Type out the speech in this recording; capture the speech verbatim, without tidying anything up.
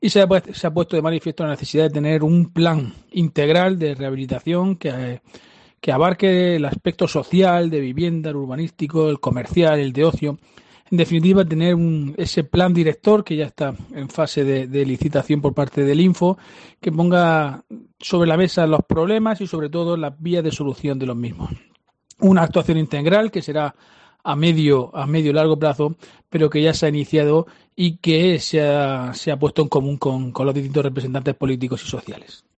Y se ha, pu- se ha puesto de manifiesto la necesidad de tener un plan integral de rehabilitación que, eh, que abarque el aspecto social, de vivienda, el urbanístico, el comercial, el de ocio. En definitiva, tener un, ese plan director que ya está en fase de, de licitación por parte del Info, que ponga sobre la mesa los problemas y sobre todo las vías de solución de los mismos. Una actuación integral que será a medio a medio y largo plazo, pero que ya se ha iniciado y que se ha, se ha puesto en común con, con los distintos representantes políticos y sociales.